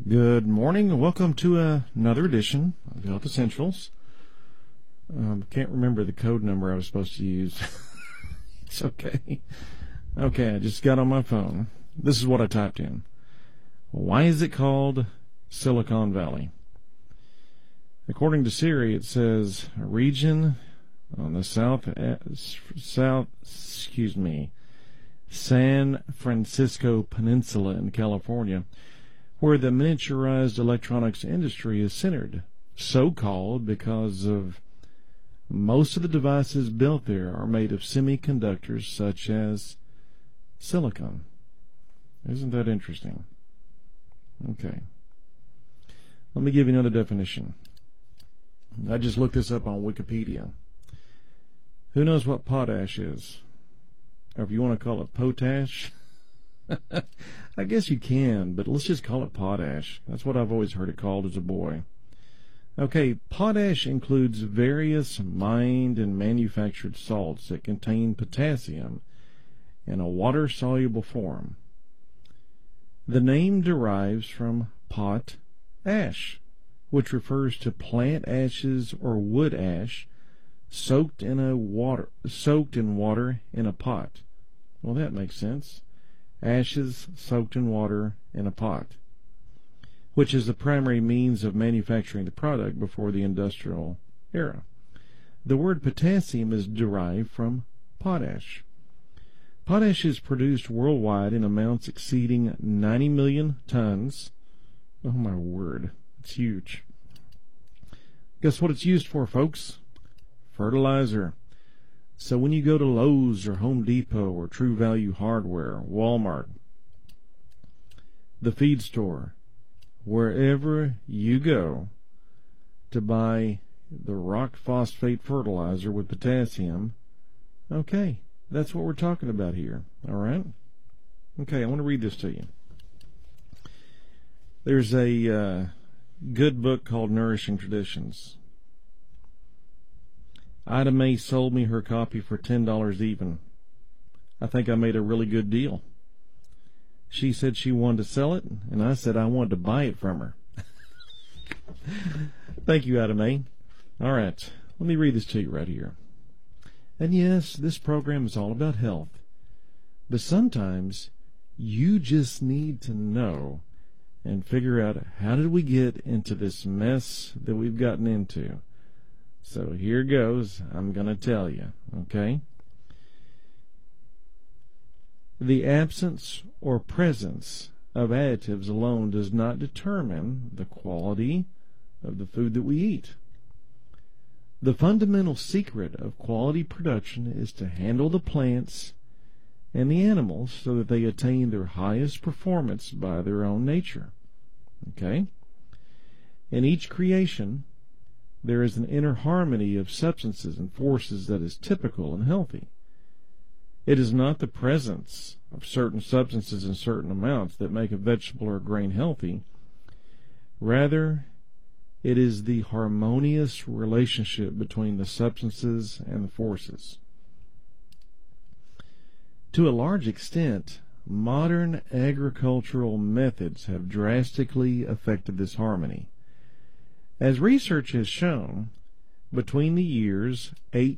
Good morning and welcome to another edition of Health Essentials. Can't remember the code number I was supposed to use. It's okay. Okay, I just got on my phone. This is what I typed in. Why is it called Silicon Valley? According to Siri, it says a region on the San Francisco Peninsula in California, where the miniaturized electronics industry is centered, so-called because of most of the devices built there are made of semiconductors such as silicon. Isn't that interesting? Okay. Let me give you another definition. I just looked this up on Wikipedia. Who knows what potash is? Or if you want to call it potash? I guess you can, but let's just call it potash. That's what I've always heard it called as a boy. Okay, potash includes various mined and manufactured salts that contain potassium in a water-soluble form. The name derives from pot ash, which refers to plant ashes or wood ash soaked in water in a pot. Well, that makes sense. Ashes soaked in water in a pot, which is the primary means of manufacturing the product before the industrial era. The word potassium is derived from potash. Potash is produced worldwide in amounts exceeding 90 million tons. Oh my word, it's huge. Guess what it's used for, folks? Fertilizer. So when you go to Lowe's or Home Depot or True Value Hardware, Walmart, the feed store, wherever you go to buy the rock phosphate fertilizer with potassium, okay, that's what we're talking about here, all right? Okay, I want to read this to you. There's a good book called Nourishing Traditions. Ida Mae sold me her copy for $10 even. I think I made a really good deal. She said she wanted to sell it, and I said I wanted to buy it from her. Thank you, Ida Mae. All right, let me read this to you right here. And yes, this program is all about health. But sometimes you just need to know and figure out, how did we get into this mess that we've gotten into? So here goes. I'm going to tell you, okay? The absence or presence of additives alone does not determine the quality of the food that we eat. The fundamental secret of quality production is to handle the plants and the animals so that they attain their highest performance by their own nature. Okay? In each creation, there is an inner harmony of substances and forces that is typical and healthy. It is not the presence of certain substances in certain amounts that make a vegetable or grain healthy. Rather, it is the harmonious relationship between the substances and the forces. To a large extent, modern agricultural methods have drastically affected this harmony. As research has shown, between the years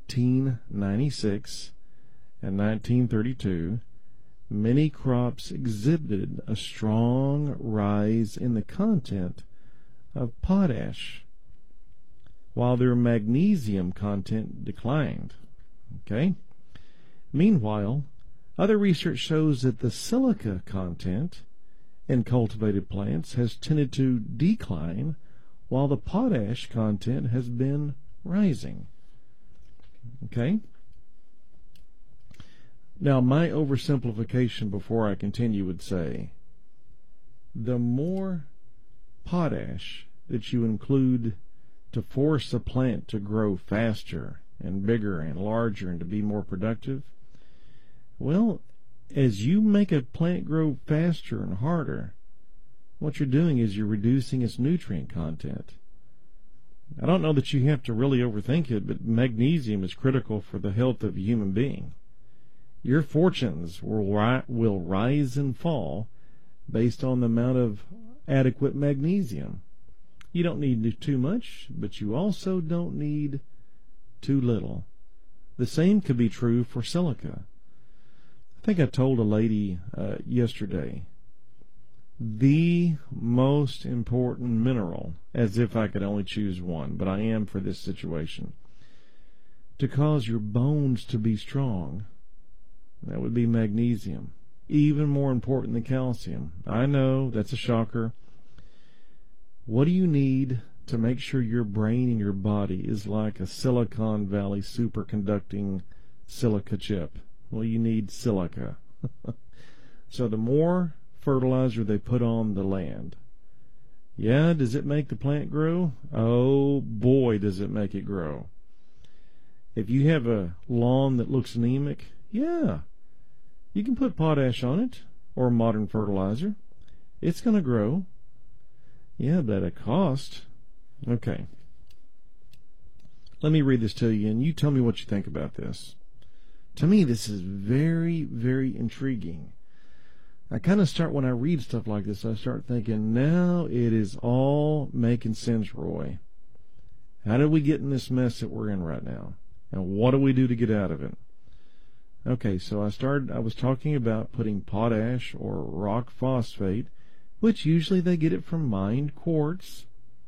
1896 and 1932, many crops exhibited a strong rise in the content of potash, while their magnesium content declined. Okay? Meanwhile, other research shows that the silica content in cultivated plants has tended to decline, while the potash content has been rising. Okay? Now, my oversimplification before I continue would say, the more potash that you include to force a plant to grow faster and bigger and larger and to be more productive, well, as you make a plant grow faster and harder, what you're doing is you're reducing its nutrient content. I don't know that you have to really overthink it, but magnesium is critical for the health of a human being. Your fortunes will rise and fall based on the amount of adequate magnesium. You don't need too much, but you also don't need too little. The same could be true for silica. I think I told a lady yesterday, the most important mineral, as if I could only choose one, but I am for this situation, to cause your bones to be strong, that would be magnesium. Even more important than calcium. I know, that's a shocker. What do you need to make sure your brain and your body is like a Silicon Valley superconducting silica chip? Well, you need silica. So the more fertilizer they put on the land, yeah, does it make the plant grow? Oh boy, does it make it grow. If you have a lawn that looks anemic, yeah, you can put potash on it or modern fertilizer. It's going to grow. Yeah, but at a cost. Okay. Let me read this to you, and you tell me what you think about this. To me, this is very, very intriguing. I kind of start, when I read stuff like this, I start thinking, now it is all making sense, Roy. How did we get in this mess that we're in right now? And what do we do to get out of it? Okay, so I was talking about putting potash or rock phosphate, which usually they get it from mined quartz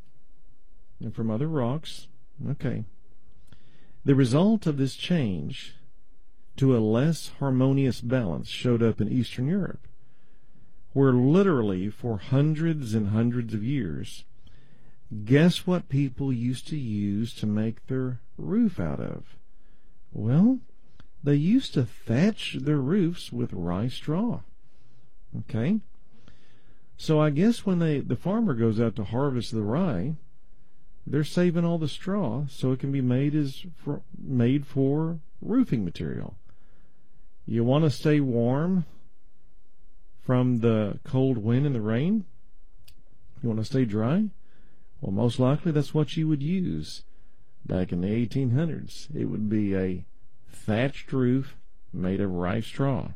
and from other rocks. Okay. The result of this change to a less harmonious balance showed up in Eastern Europe, where literally for hundreds and hundreds of years, guess what people used to use to make their roof out of? Well, they used to thatch their roofs with rye straw. Okay? So I guess when the farmer goes out to harvest the rye, they're saving all the straw so it can be made for roofing material. You want to stay warm from the cold wind and the rain? You want to stay dry? Well, most likely that's what you would use. Back in the 1800s, it would be a thatched roof made of rye straw.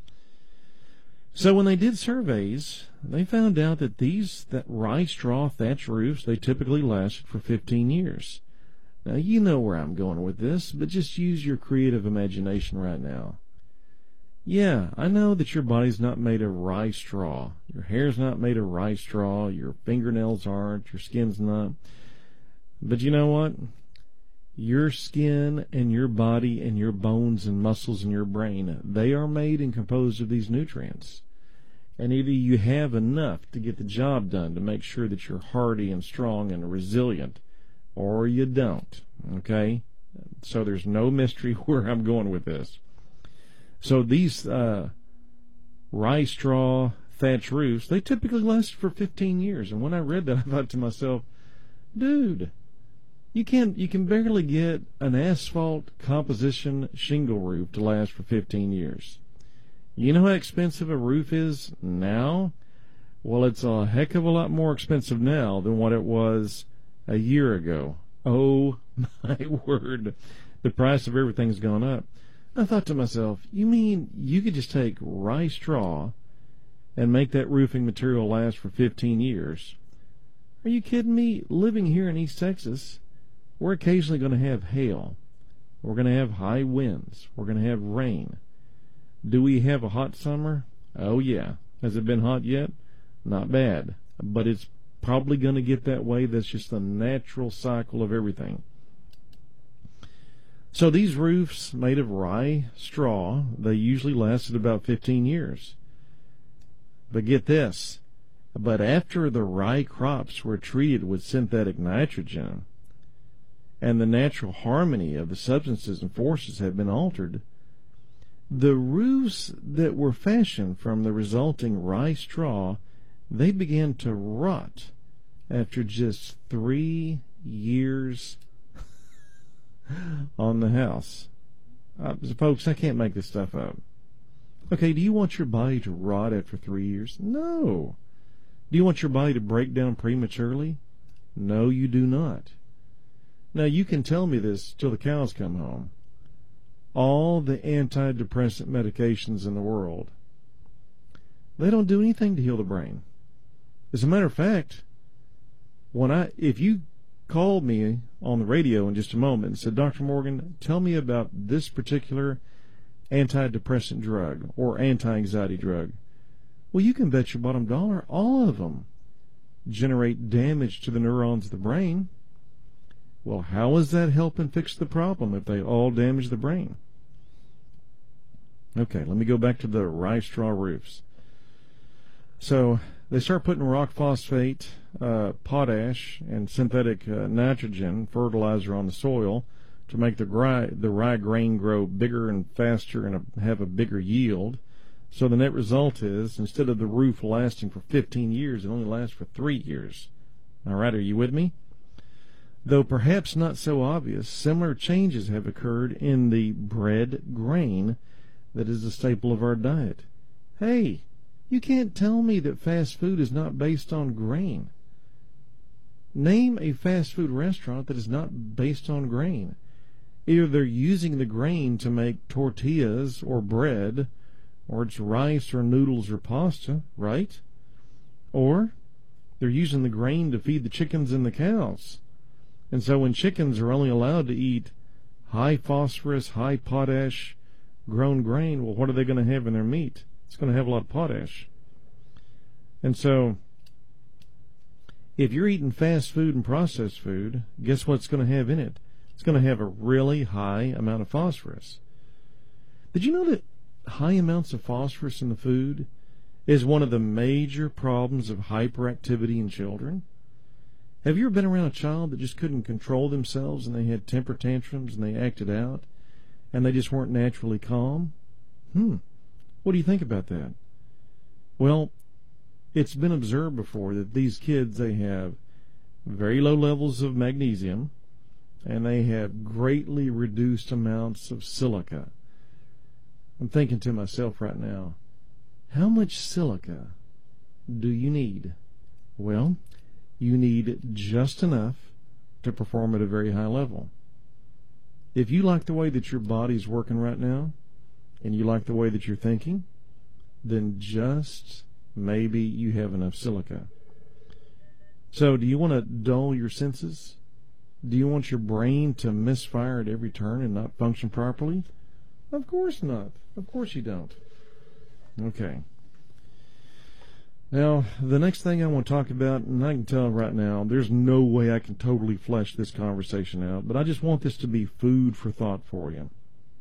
So when they did surveys, they found out that rye straw thatch roofs, they typically lasted for 15 years. Now, you know where I'm going with this, but just use your creative imagination right now. Yeah, I know that your body's not made of rye straw. Your hair's not made of rye straw. Your fingernails aren't. Your skin's not. But you know what? Your skin and your body and your bones and muscles and your brain, they are made and composed of these nutrients. And either you have enough to get the job done to make sure that you're hardy and strong and resilient, or you don't. Okay? So there's no mystery where I'm going with this. So these rye straw thatch roofs, they typically last for 15 years. And when I read that, I thought to myself, dude, you can barely get an asphalt composition shingle roof to last for 15 years. You know how expensive a roof is now? Well, it's a heck of a lot more expensive now than what it was a year ago. Oh, my word. The price of everything's gone up. I thought to myself, you mean you could just take rye straw and make that roofing material last for 15 years? Are you kidding me? Living here in East Texas, we're occasionally going to have hail. We're going to have high winds. We're going to have rain. Do we have a hot summer? Oh, yeah. Has it been hot yet? Not bad. But it's probably going to get that way. That's just the natural cycle of everything. So these roofs made of rye straw, they usually lasted about 15 years. But get this. But after the rye crops were treated with synthetic nitrogen, and the natural harmony of the substances and forces had been altered, the roofs that were fashioned from the resulting rye straw, they began to rot after just 3 years on the house. Folks, I can't make this stuff up. Okay, do you want your body to rot after 3 years? No. Do you want your body to break down prematurely? No, you do not. Now, you can tell me this till the cows come home. All the antidepressant medications in the world, they don't do anything to heal the brain. As a matter of fact, if you called me on the radio in just a moment and said, Dr. Morgan, tell me about this particular antidepressant drug or anti-anxiety drug, well, you can bet your bottom dollar all of them generate damage to the neurons of the brain. Well, how is that helping fix the problem if they all damage the brain? Okay, let me go back to the rye straw roofs. So they start putting rock phosphate, potash, and synthetic nitrogen fertilizer on the soil to make the rye grain grow bigger and faster and have a bigger yield. So the net result is, instead of the roof lasting for 15 years, it only lasts for 3 years. All right, are you with me? Though perhaps not so obvious, similar changes have occurred in the bread grain that is a staple of our diet. Hey, you can't tell me that fast food is not based on grain. Name a fast food restaurant that is not based on grain. Either they're using the grain to make tortillas or bread, or it's rice or noodles or pasta, right? Or they're using the grain to feed the chickens and the cows. And so when chickens are only allowed to eat high phosphorus, high potash grown grain, well, what are they going to have in their meat? It's going to have a lot of potash. And so if you're eating fast food and processed food, guess what it's going to have in it? It's going to have a really high amount of phosphorus. Did you know that high amounts of phosphorus in the food is one of the major problems of hyperactivity in children? Have you ever been around a child that just couldn't control themselves and they had temper tantrums and they acted out and they just weren't naturally calm? What do you think about that? Well, it's been observed before that these kids, they have very low levels of magnesium and they have greatly reduced amounts of silica. I'm thinking to myself right now, how much silica do you need? Well, you need just enough to perform at a very high level. If you like the way that your body's working right now, and you like the way that you're thinking, then just maybe you have enough silica. So do you want to dull your senses? Do you want your brain to misfire at every turn and not function properly? Of course not. Of course you don't. Okay. Now, the next thing I want to talk about, and I can tell right now, there's no way I can totally flesh this conversation out, but I just want this to be food for thought for you.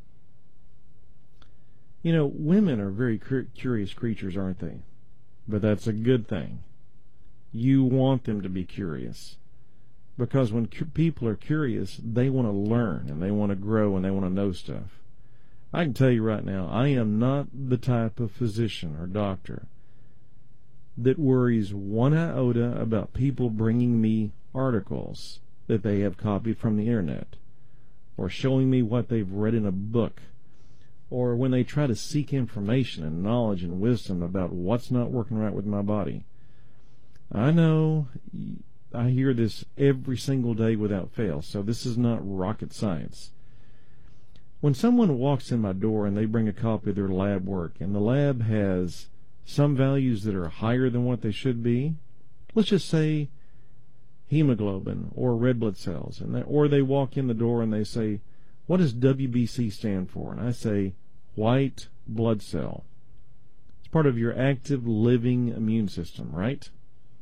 You know, women are very curious creatures, aren't they? But that's a good thing. You want them to be curious. Because when people are curious, they want to learn, and they want to grow, and they want to know stuff. I can tell you right now, I am not the type of physician or doctor that worries one iota about people bringing me articles that they have copied from the internet, or showing me what they've read in a book, or when they try to seek information and knowledge and wisdom about what's not working right with my body. I know I hear this every single day without fail, so this is not rocket science. When someone walks in my door and they bring a copy of their lab work, and the lab has some values that are higher than what they should be, let's just say hemoglobin or red blood cells, or they walk in the door and they say, what does WBC stand for? And I say, white blood cell. It's part of your active living immune system, right?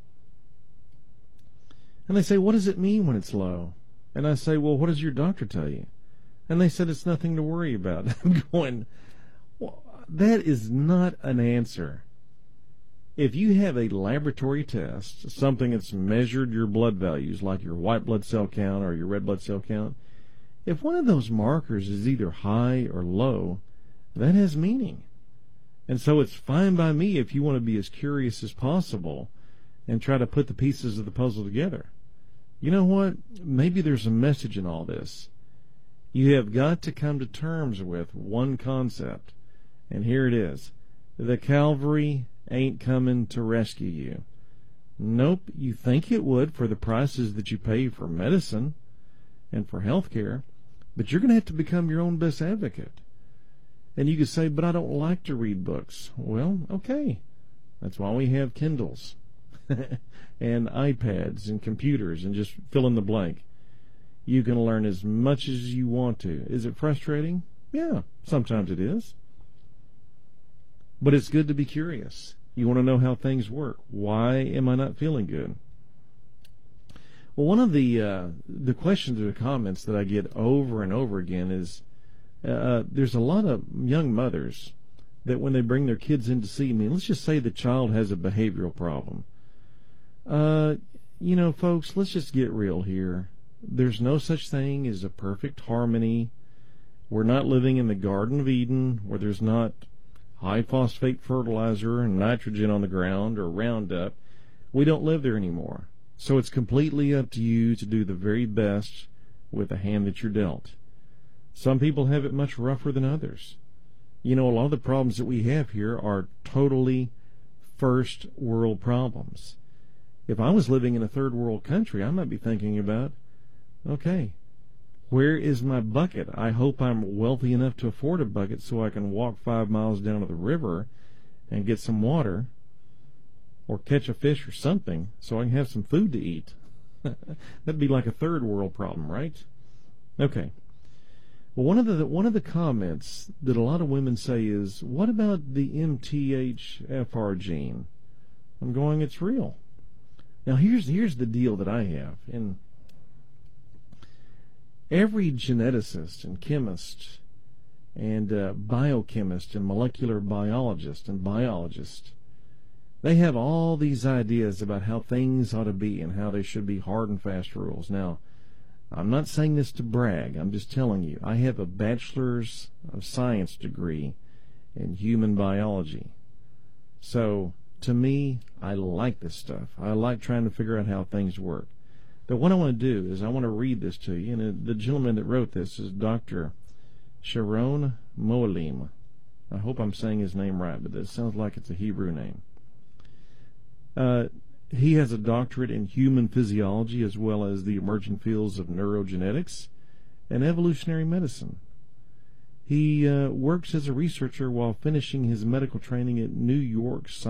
And they say, what does it mean when it's low? And I say, well, what does your doctor tell you? And they said, it's nothing to worry about. I'm going, well, that is not an answer. If you have a laboratory test, something that's measured your blood values, like your white blood cell count or your red blood cell count, if one of those markers is either high or low, that has meaning. And so it's fine by me if you want to be as curious as possible and try to put the pieces of the puzzle together. You know what? Maybe there's a message in all this. You have got to come to terms with one concept, and here it is. The Calvary ain't coming to rescue you. Nope, you think it would for the prices that you pay for medicine and for health care, but you're going to have to become your own best advocate. And you could say, but I don't like to read books. Well, okay. That's why we have Kindles. and iPads and computers and just fill in the blank. You can learn as much as you want to. Is it frustrating? Yeah, sometimes it is. But it's good to be curious. You want to know how things work. Why am I not feeling good? Well, one of the questions or comments that I get over and over again is there's a lot of young mothers that when they bring their kids in to see me, let's just say the child has a behavioral problem. Folks, let's just get real here. There's no such thing as a perfect harmony. We're not living in the Garden of Eden where there's not high phosphate fertilizer and nitrogen on the ground or Roundup. We don't live there anymore. So it's completely up to you to do the very best with the hand that you're dealt. Some people have it much rougher than others. A lot of the problems that we have here are totally first world problems. If I was living in a third world country, I might be thinking about, okay, where is my bucket? I hope I'm wealthy enough to afford a bucket so I can walk 5 miles down to the river and get some water or catch a fish or something so I can have some food to eat. That'd be like a third world problem, right? Okay. Well, one of the comments that a lot of women say is, what about the MTHFR gene? I'm going, it's real. Now, here's the deal that I have. And every geneticist and chemist and biochemist and molecular biologist and biologist, they have all these ideas about how things ought to be and how they should be hard and fast rules. Now, I'm not saying this to brag. I'm just telling you. I have a bachelor's of science degree in human biology. So, to me, I like this stuff. I like trying to figure out how things work. But what I want to do is I want to read this to you. And the gentleman that wrote this is Dr. Sharon Moalim. I hope I'm saying his name right, but it sounds like it's a Hebrew name. He has a doctorate in human physiology as well as the emerging fields of neurogenetics and evolutionary medicine. He works as a researcher while finishing his medical training at New York's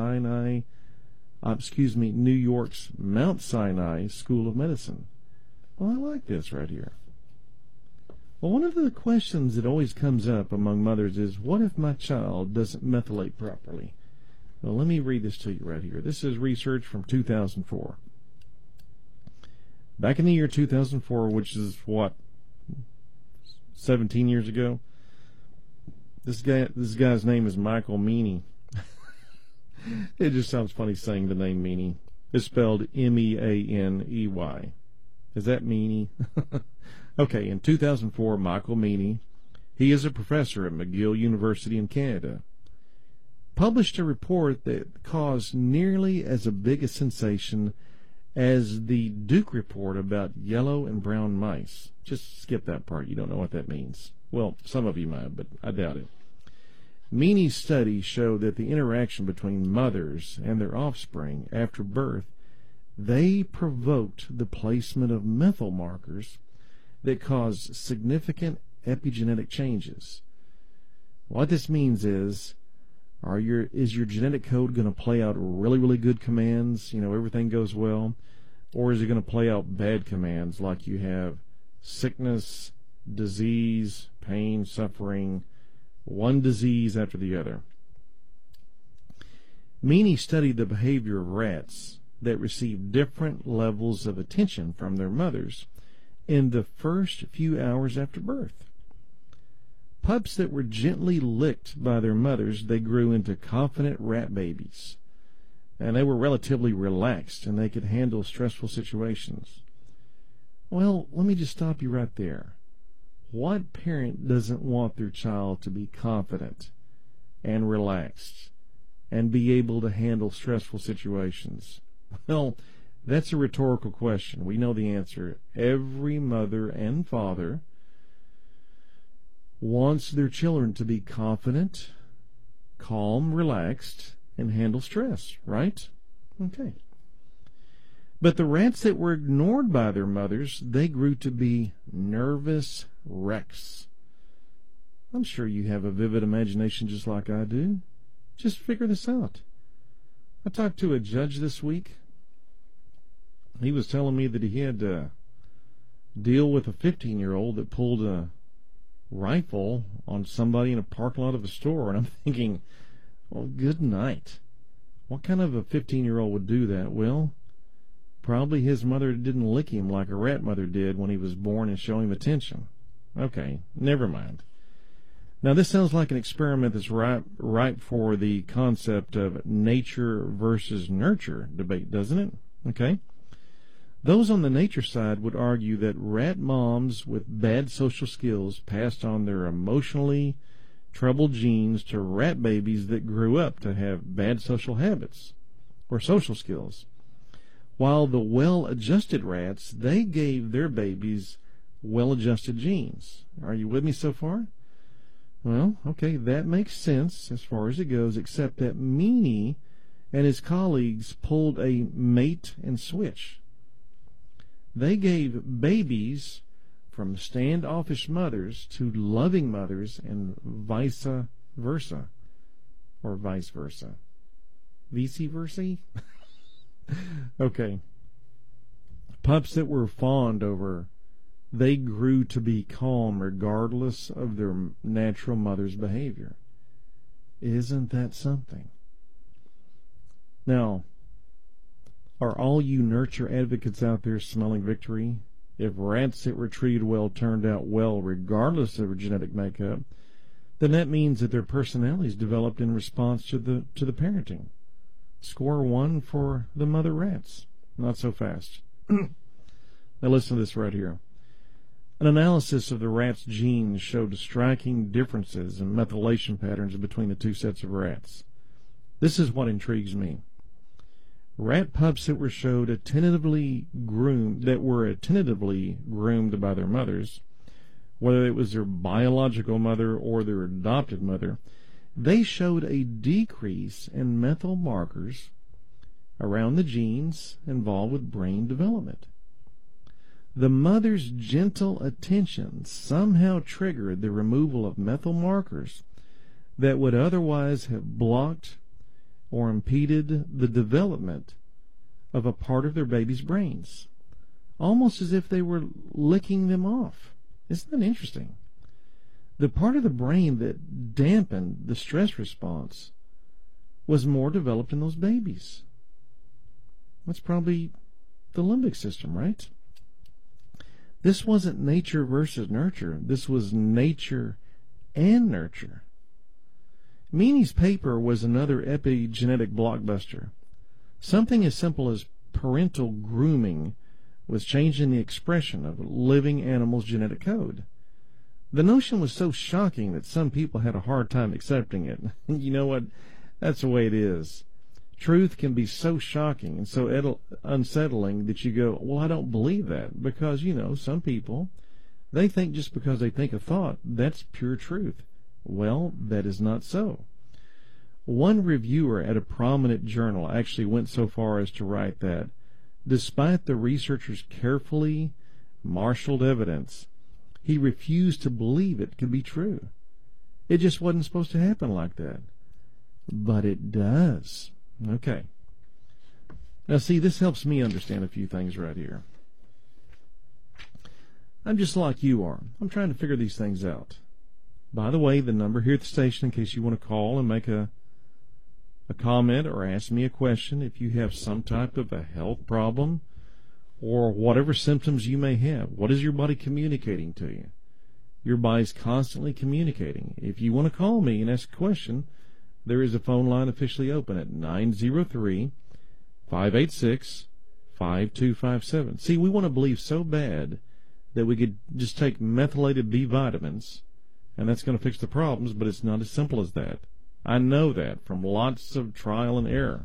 Mount Sinai School of Medicine. Well, I like this right here. Well, one of the questions that always comes up among mothers is, what if my child doesn't methylate properly? Well, let me read this to you right here. This is research from 2004. Back in the year 2004, which is, 17 years ago? This guy's name is Michael Meany. It just sounds funny saying the name Meany. It's spelled M-E-A-N-E-Y. Is that Meany? Okay, in 2004, Michael Meany, he is a professor at McGill University in Canada, published a report that caused nearly as big a sensation as the Duke report about yellow and brown mice. Just skip that part. You don't know what that means. Well, some of you might, but I doubt it. Meany's study showed that the interaction between mothers and their offspring after birth, they provoked the placement of methyl markers that caused significant epigenetic changes. What this means is your genetic code going to play out really, really good commands, everything goes well, or is it going to play out bad commands like you have sickness, disease, pain, suffering, one disease after the other? Meany studied the behavior of rats that received different levels of attention from their mothers in the first few hours after birth. Pups that were gently licked by their mothers, they grew into confident rat babies, and they were relatively relaxed and they could handle stressful situations. Well, let me just stop you right there. What parent doesn't want their child to be confident and relaxed and be able to handle stressful situations? Well, that's a rhetorical question. We know the answer. Every mother and father wants their children to be confident, calm, relaxed, and handle stress, right? Okay. But the rats that were ignored by their mothers, they grew to be nervous wrecks. I'm sure you have a vivid imagination just like I do. Just figure this out. I talked to a judge this week, he was telling me that he had to deal with a 15-year-old that pulled a rifle on somebody in a parking lot of a store. And I'm thinking, well, good night. What kind of a 15-year-old would do that? Well, probably his mother didn't lick him like a rat mother did when he was born and show him attention. Okay, never mind. Now, this sounds like an experiment that's ripe for the concept of nature versus nurture debate, doesn't it? Okay. Those on the nature side would argue that rat moms with bad social skills passed on their emotionally troubled genes to rat babies that grew up to have bad social habits or social skills, while the well-adjusted rats, they gave their babies well-adjusted genes. Are you with me so far? Well, okay, that makes sense as far as it goes, except that Meany and his colleagues pulled a mate and switch. They gave babies from standoffish mothers to loving mothers and vice versa. Or vice versa. Vice versa? Okay. Pups that were fawned over, they grew to be calm regardless of their natural mother's behavior. Isn't that something? Now, are all you nurture advocates out there smelling victory? If rats that were treated well turned out well regardless of their genetic makeup, then that means that their personalities developed in response to the parenting. Score one for the mother rats. Not so fast. Now listen to this right here. An analysis of the rat's genes showed striking differences in methylation patterns between the two sets of rats. This is what intrigues me. Rat pups that were attentively groomed by their mothers, whether it was their biological mother or their adopted mother, they showed a decrease in methyl markers around the genes involved with brain development. The mother's gentle attention somehow triggered the removal of methyl markers that would otherwise have blocked or impeded the development of a part of their baby's brains, almost as if they were licking them off. Isn't that interesting? The part of the brain that dampened the stress response was more developed in those babies. That's probably the limbic system, right? This wasn't nature versus nurture. This was nature and nurture. Meany's paper was another epigenetic blockbuster. Something as simple as parental grooming was changing the expression of a living animal's genetic code. The notion was so shocking that some people had a hard time accepting it. You know what? That's the way it is. Truth can be so shocking and so unsettling that you go, well, I don't believe that. Because, some people, they think just because they think a thought, that's pure truth. Well, that is not so. One reviewer at a prominent journal actually went so far as to write that, despite the researchers' carefully marshaled evidence, he refused to believe it could be true. It just wasn't supposed to happen like that. But it does. Okay. Now, see, this helps me understand a few things right here. I'm just like you are. I'm trying to figure these things out. By the way, the number here at the station, in case you want to call and make a comment or ask me a question, if you have some type of a health problem or whatever symptoms you may have, what is your body communicating to you? Your body's constantly communicating. If you want to call me and ask a question, there is a phone line officially open at 903-586-5257. See, we want to believe so bad that we could just take methylated B vitamins and that's going to fix the problems, but it's not as simple as that. I know that from lots of trial and error.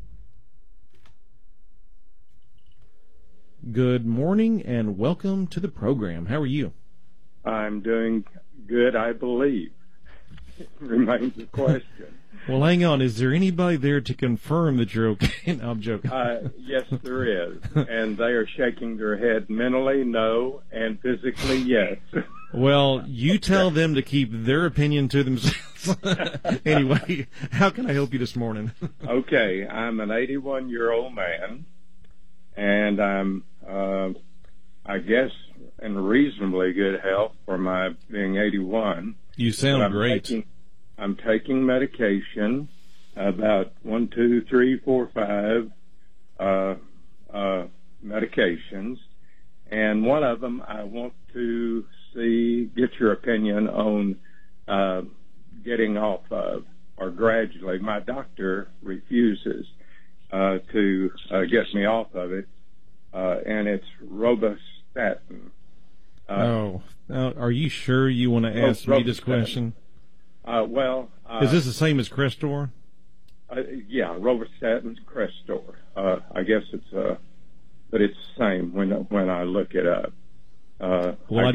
Good morning and welcome to the program. How are you? I'm doing good, I believe. Remains a question. Well, hang on. Is there anybody there to confirm that you're okay? No, I'm joking. Yes, there is. And they are shaking their head mentally, no, and physically, yes. Well, you tell them to keep their opinion to themselves. Anyway, how can I help you this morning? Okay, I'm an 81-year-old man, and I'm, I guess, in reasonably good health for my being 81. You sound great. I'm taking medication, about 1, 2, 3, 4, 5 medications, and one of them I want to get your opinion on getting off of, or gradually. My doctor refuses to get me off of it, and it's rovastatin. Are you sure you want to ask me this question? Is this the same as Crestor? Yeah, rovastatin, Crestor. I guess it's but it's the same when I look it up. I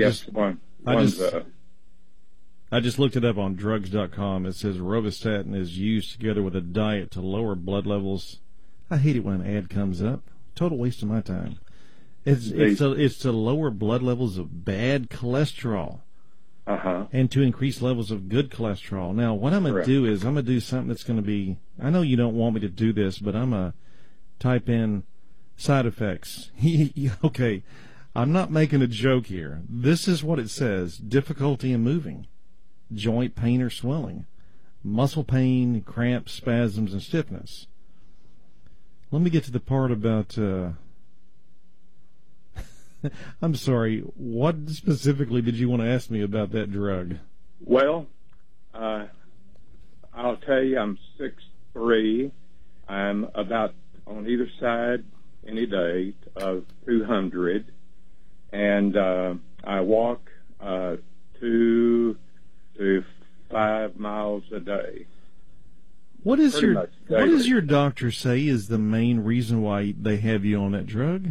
just looked it up on drugs.com. It says rovastatin is used together with a diet to lower blood levels. I hate it when an ad comes up. Total waste of my time. It's to lower blood levels of bad cholesterol. And to increase levels of good cholesterol. Now, what I'm going to do is I'm going to do something that's going to be, I know you don't want me to do this, but I'm going to type in side effects. Okay, I'm not making a joke here. This is what it says: difficulty in moving, joint pain or swelling, muscle pain, cramps, spasms, and stiffness. Let me get to the part about... I'm sorry, what specifically did you want to ask me about that drug? Well, I'll tell you, I'm 6'3". I'm about on either side any day of 200, and I walk 2 to 5 miles a day. What does your doctor say is the main reason why they have you on that drug?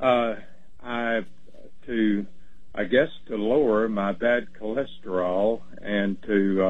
I guess to lower my bad cholesterol and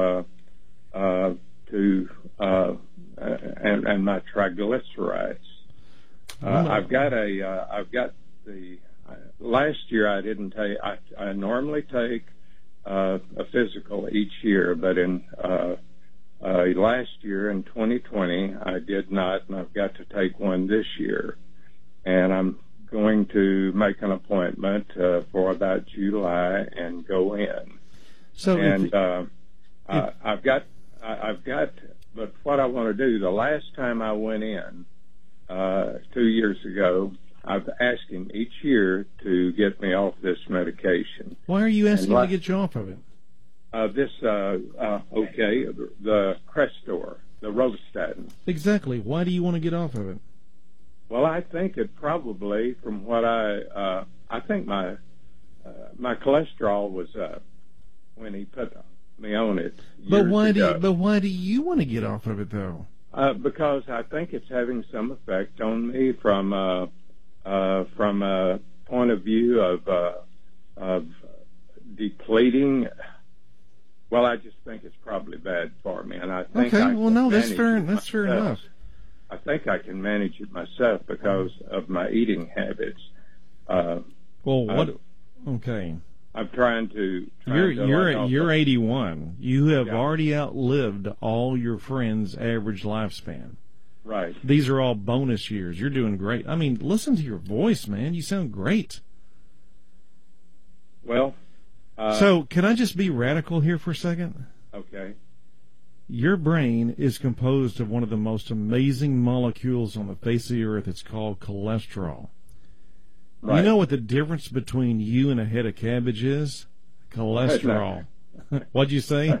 and my triglycerides. I've got the last year I didn't take. I normally take a physical each year, but in last year in 2020 I did not, and I've got to take one this year, and I'm going to make an appointment for about July and go in. So, I've got, but what I want to do, the last time I went in 2 years ago, I've asked him each year to get me off this medication. Why are you asking him to get you off of it? The Crestor, the rovastatin. Exactly. Why do you want to get off of it? Well, I think it probably, from what I think my cholesterol was up when he put me on it. But why do you want to get off of it though? Because I think it's having some effect on me from a point of view of depleting. Well, I just think it's probably bad for me, and I think. Okay, well, no, that's fair. That's fair enough. I think I can manage it myself because of my eating habits. Okay. I'm trying to. You're 81. You have already outlived all your friends' average lifespan. Right. These are all bonus years. You're doing great. I mean, listen to your voice, man. You sound great. Well. So, can I just be radical here for a second? Okay. Your brain is composed of one of the most amazing molecules on the face of the earth. It's called cholesterol. Right. You know what the difference between you and a head of cabbage is? Cholesterol. What'd you say?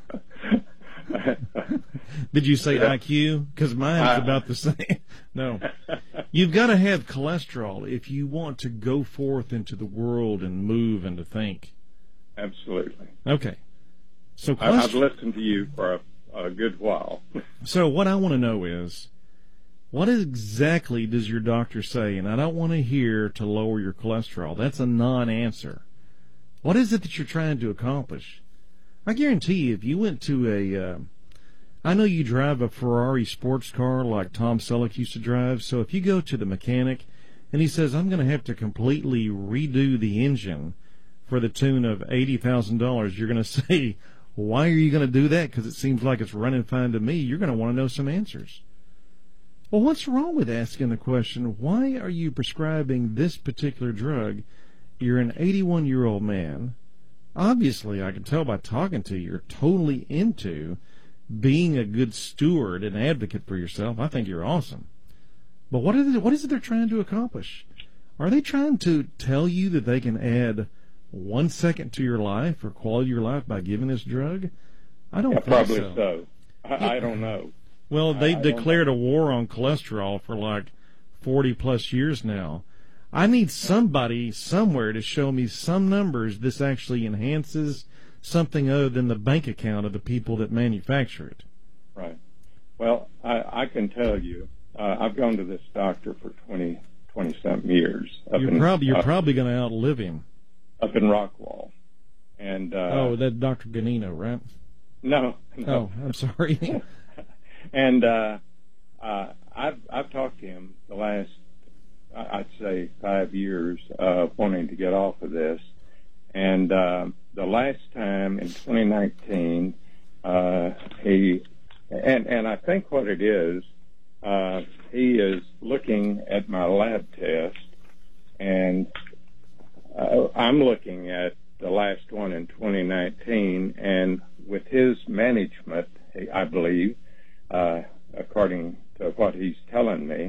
Did you say IQ? Because mine's about the same. No. You've got to have cholesterol if you want to go forth into the world and move and to think. Absolutely. Okay. So I've listened to you for a good while. So what I want to know is, what exactly does your doctor say? And I don't want to hear to lower your cholesterol. That's a non-answer. What is it that you're trying to accomplish? I guarantee you, if you went to I know you drive a Ferrari sports car like Tom Selleck used to drive, so if you go to the mechanic and he says, I'm going to have to completely redo the engine for the tune of $80,000, you're going to say, why are you going to do that? Because it seems like it's running fine to me. You're going to want to know some answers. Well, what's wrong with asking the question, why are you prescribing this particular drug? You're an 81-year-old man. Obviously, I can tell by talking to you, you're totally into being a good steward and advocate for yourself. I think you're awesome. But what is it they're trying to accomplish? Are they trying to tell you that they can add 1 second to your life or quality of your life by giving this drug? I don't think probably so. so. I don't know. Well, they've declared a war on cholesterol for like 40-plus years now. I need somebody somewhere to show me some numbers this actually enhances something other than the bank account of the people that manufacture it. Right. Well, I can tell you, I've gone to this doctor for 20-something years. You're probably going to outlive him. Up in Rockwall. And that Dr. Ganino, right? No. Oh, I'm sorry. And I've talked to him the last, I'd say, 5 years, wanting to get off of this. And the last time in 2019, and I think what it is, he is looking at my lab test, and I'm looking at the last one in 2019, and with his management, I believe, according to what he's telling me,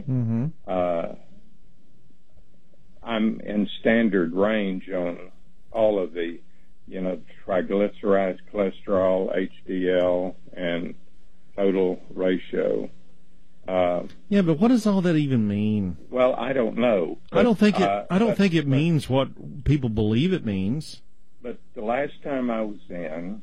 I'm in standard range on all of the, triglycerides, cholesterol, HDL, and total ratio. Yeah, but what does all that even mean? Well, I don't know. But, I don't think it means what people believe it means. But the last time I was in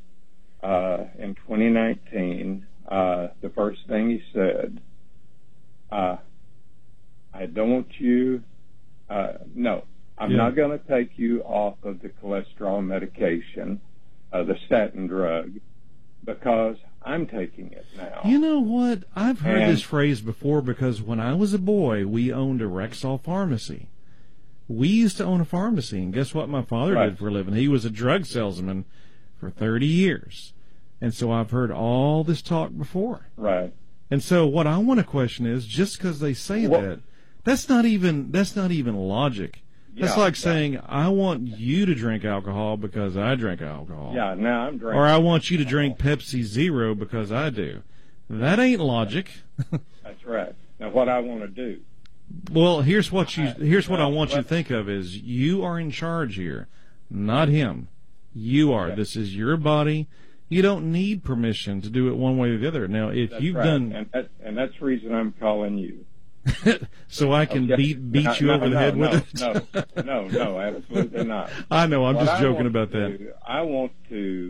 2019, the first thing he said, I don't want you, no, I'm not going to take you off of the cholesterol medication, the statin drug, because I'm taking it now. You know what? I've heard this phrase before because when I was a boy, we owned a Rexall pharmacy. We used to own a pharmacy, and guess what my father did for a living? He was a drug salesman for 30 years. And so I've heard all this talk before. Right. And so what I want to question is, just because they say that, that's not even logic. That's like saying, I want you to drink alcohol because I drink alcohol. Yeah, now I'm drinking. Or I want you to drink Pepsi Zero because I do. That ain't logic. That's right. Now what I want to do. Well, here's what I want you to think of is you are in charge here, not him. You are. Okay. This is your body. You don't need permission to do it one way or the other. Now, if you've done, and that's the reason I'm calling you. So I can beat you over the head with it? No, absolutely not. I know, I'm just joking about that. I want to,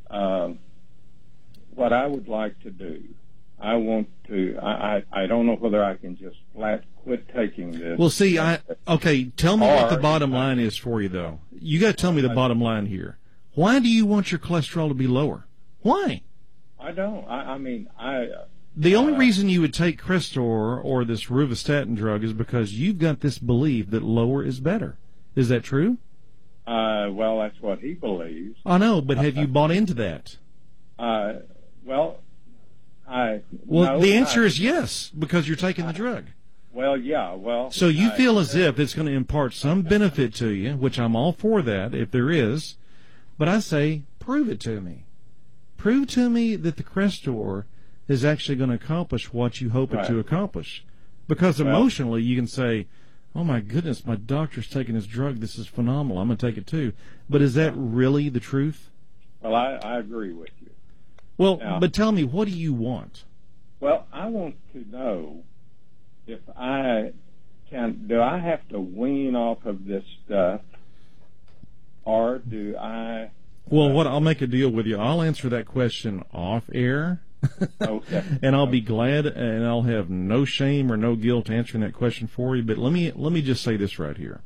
what I would like to do, I don't know whether I can just flat quit taking this. Well, see, tell me what the bottom line is for you, though. You got to tell me the bottom line here. Why do you want your cholesterol to be lower? Why? I don't. The only reason you would take Crestor or this Rosuvastatin drug is because you've got this belief that lower is better. Is that true? Well, that's what he believes. I know, but have you bought into that? No, the answer is yes, because you're taking the drug. Well, yeah, So you feel as if it's going to impart some benefit to you, which I'm all for that, if there is. But I say, prove it to me. Prove to me that the Crestor is actually going to accomplish what you hope it to accomplish. Because emotionally, you can say, oh, my goodness, my doctor's taking this drug. This is phenomenal. I'm going to take it too. But is that really the truth? Well, I agree with you. Well, but tell me, what do you want? Well, I want to know if do I have to wean off of this stuff, or do I... Well, I'll make a deal with you. I'll answer that question off air. Okay. And I'll be glad, and I'll have no shame or no guilt answering that question for you. But let me just say this right here.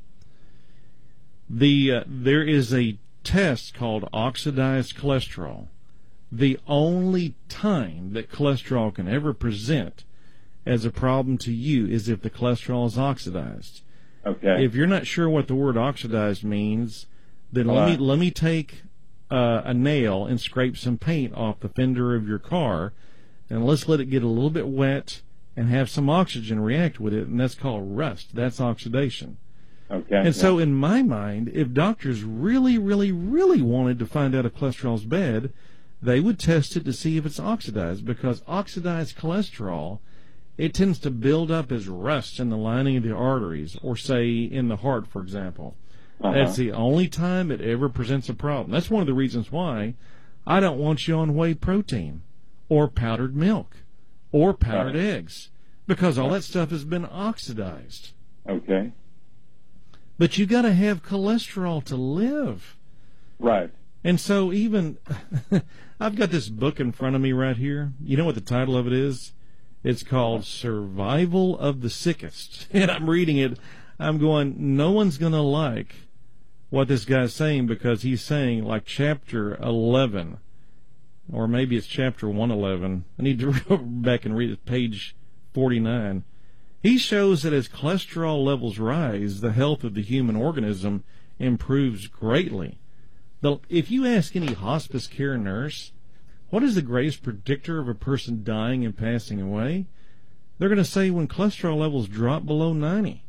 There is a test called oxidized cholesterol. The only time that cholesterol can ever present as a problem to you is if the cholesterol is oxidized. Okay. If you're not sure what the word oxidized means, then let me take a nail and scrape some paint off the fender of your car, and let's let it get a little bit wet, and have some oxygen react with it, and that's called rust. That's oxidation. Okay. And so in my mind, if doctors really, really, really wanted to find out if cholesterol's bad, they would test it to see if it's oxidized, because oxidized cholesterol, it tends to build up as rust in the lining of the arteries, or say in the heart, for example. That's the only time it ever presents a problem. That's one of the reasons why I don't want you on whey protein or powdered milk or powdered eggs, because all that stuff has been oxidized. Okay. But you got to have cholesterol to live. Right. And so even, I've got this book in front of me right here. You know what the title of it is? It's called Survival of the Sickest. And I'm reading it. I'm going, no one's going to like what this guy's saying, because he's saying like chapter 11, or maybe it's chapter 111. I need to go back and read it, page 49. He shows that as cholesterol levels rise, the health of the human organism improves greatly. If you ask any hospice care nurse, what is the greatest predictor of a person dying and passing away? They're going to say when cholesterol levels drop below 90.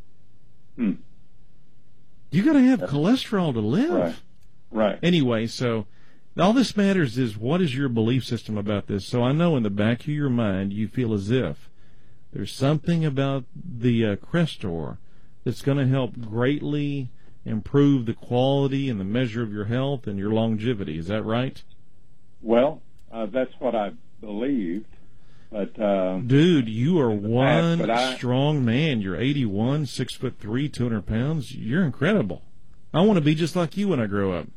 You got to have cholesterol to live. Right. Anyway, so all this matters is, what is your belief system about this? So I know in the back of your mind you feel as if there's something about the Crestor that's going to help greatly improve the quality and the measure of your health and your longevity. Is that right? Well, that's what I believed. But dude, you are one strong man. You're 81, 6'3", 200 pounds. You're incredible. I want to be just like you when I grow up.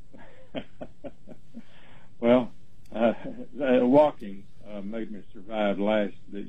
Well, walking made me survive last. There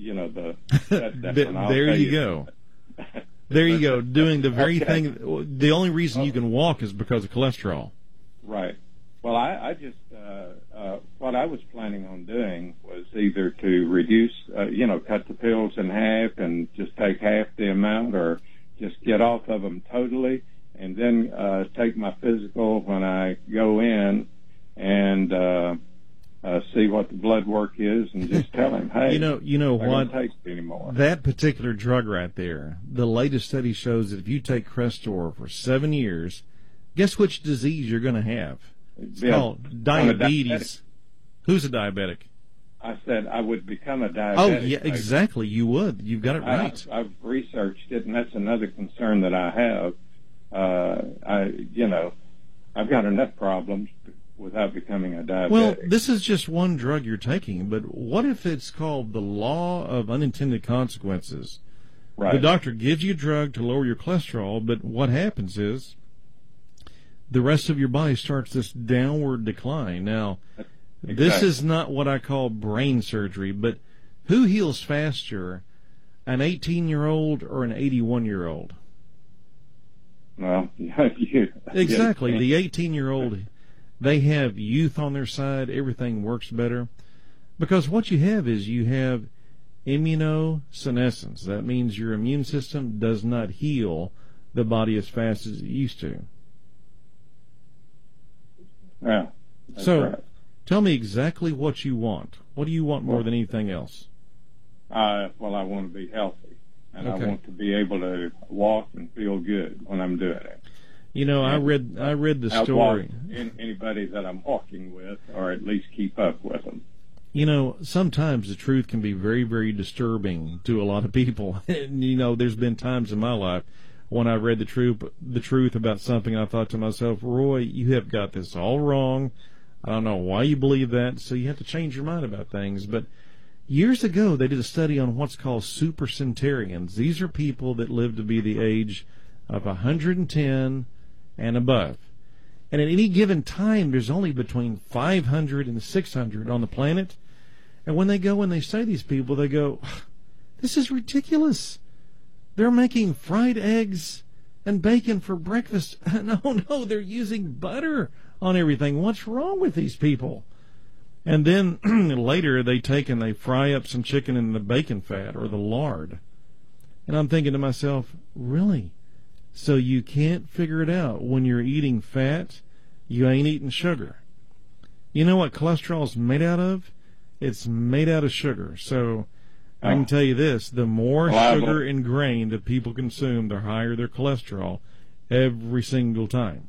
you go. There you go. Doing the very thing. The only reason you can walk is because of cholesterol. Right. Well, I just what I was planning on doing was either to reduce, cut the pills in half and just take half the amount, or just get off of them totally, and then take my physical when I go in and see what the blood work is, and just tell him, hey, you know I what? don't take it anymore. That particular drug right there, the latest study shows that if you take Crestor for 7 years, guess which disease you're going to have? It's called diabetes. Who's a diabetic? I said I would become a diabetic. Oh, yeah, exactly. You would. You've got it right. I've researched it, and that's another concern that I have. I've got enough problems without becoming a diabetic. Well, this is just one drug you're taking, but what if it's called the law of unintended consequences? Right. The doctor gives you a drug to lower your cholesterol, but what happens is the rest of your body starts this downward decline. Now, This is not what I call brain surgery, but who heals faster, an 18-year-old or an 81-year-old? Well, exactly. The 18-year-old, they have youth on their side. Everything works better. Because what you have is you have immunosenescence. That means your immune system does not heal the body as fast as it used to. Yeah. So, right. Tell me exactly what you want. What do you want more than anything else? Well, I want to be healthy, and I want to be able to walk and feel good when I'm doing it. You know, I read the story. Anybody that I'm walking with, or at least keep up with them. You know, sometimes the truth can be very, very disturbing to a lot of people. And, you know, there's been times in my life when I read the truth about something, I thought to myself, Roy, you have got this all wrong. I don't know why you believe that, so you have to change your mind about things. But years ago, they did a study on what's called supercentenarians. These are people that live to be the age of 110 and above. And at any given time, there's only between 500 and 600 on the planet. And when they go and they say these people, they go, this is ridiculous. They're making fried eggs and bacon for breakfast. No, they're using butter on everything. What's wrong with these people? And then later they take and they fry up some chicken in the bacon fat or the lard. And I'm thinking to myself, really? So you can't figure it out. When you're eating fat, you ain't eating sugar. You know what cholesterol is made out of? It's made out of sugar. So I can tell you this, the more Well, sugar and grain that people consume, the higher their cholesterol every single time.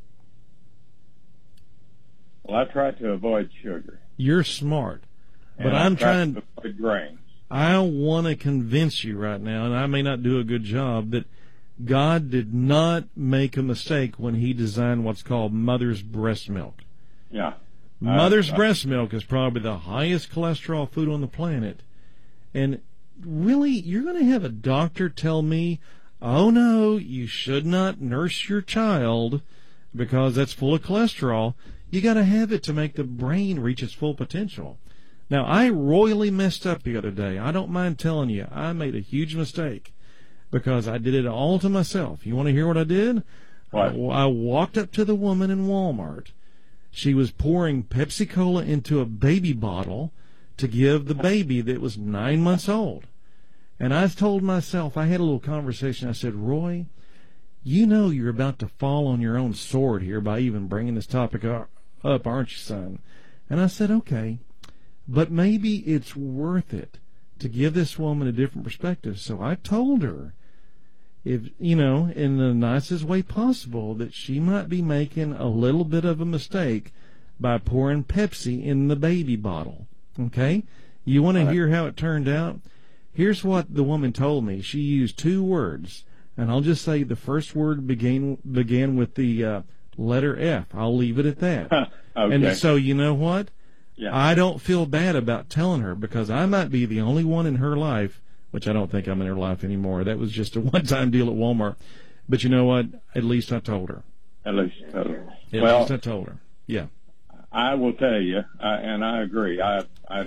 Well, I try to avoid sugar. You're smart. But And I'm I try trying, to avoid grains. I want to convince you right now, and I may not do a good job, that God did not make a mistake when he designed what's called mother's breast milk. Yeah. Mother's breast milk is probably the highest cholesterol food on the planet. And really, you're going to have a doctor tell me, oh no, you should not nurse your child because that's full of cholesterol. You got to have it to make the brain reach its full potential. Now, I royally messed up the other day. I don't mind telling you, I made a huge mistake because I did it all to myself. You want to hear what I did? What? I walked up to the woman in Walmart. She was pouring Pepsi Cola into a baby bottle to give the baby that was 9 months old. And I told myself, I had a little conversation. I said, Roy, you know you're about to fall on your own sword here by even bringing this topic up, aren't you, son? And I said, okay, but maybe it's worth it to give this woman a different perspective. So I told her, if you know, in the nicest way possible, that she might be making a little bit of a mistake by pouring Pepsi in the baby bottle. Okay? You want to hear how it turned out? Here's what the woman told me. She used 2 words, and I'll just say the first word began with the letter F. I'll leave it at that. Okay. And so you know what? Yeah. I don't feel bad about telling her because I might be the only one in her life, which I don't think I'm in her life anymore. That was just a one-time deal at Walmart. But you know what? At least I told her. At least you told her. At least I told her. Yeah. I will tell you, and I agree. I